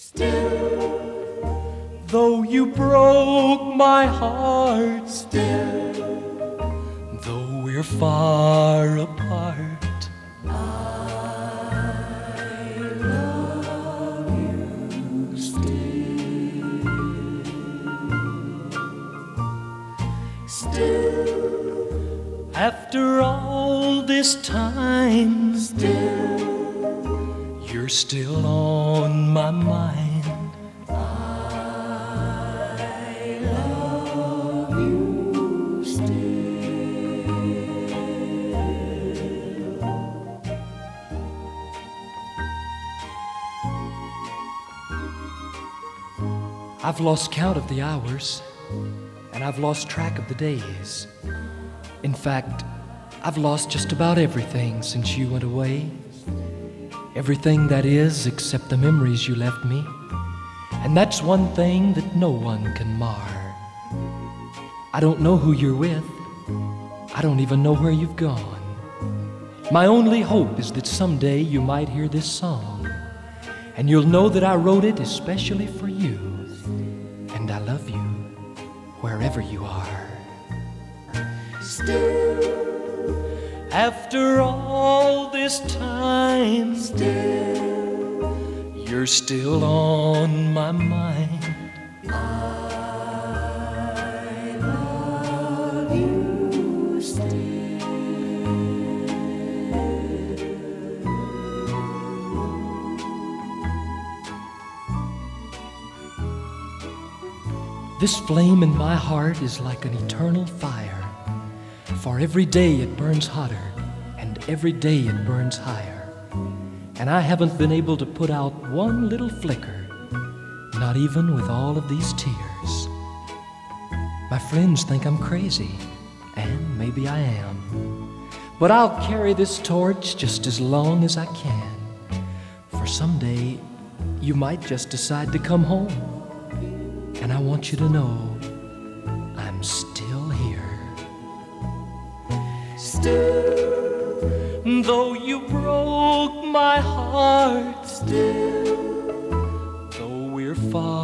Though you broke my heart still, though we're far apart, I love you still. After all this time, still, you're still on my mind. I've lost count of the hours, and I've lost track of the days. In fact, I've lost just about everything since you went away. Everything, that is, except the memories you left me. And that's one thing that no one can mar. I don't know who you're with. I don't even know where you've gone. My only hope is that someday you might hear this song, and you'll know that I wrote it especially for you. And I love you wherever you are. Still, after all this time, still, you're still on my mind. I love you still. This flame in my heart is like an eternal fire, for every day it burns hotter, and every day it burns higher. And I haven't been able to put out one little flicker, not even with all of these tears. My friends think I'm crazy, and maybe I am, but I'll carry this torch just as long as I can, for someday you might just decide to come home. And I want you to know I'm still here. Still, though you broke my heart, still, though we're far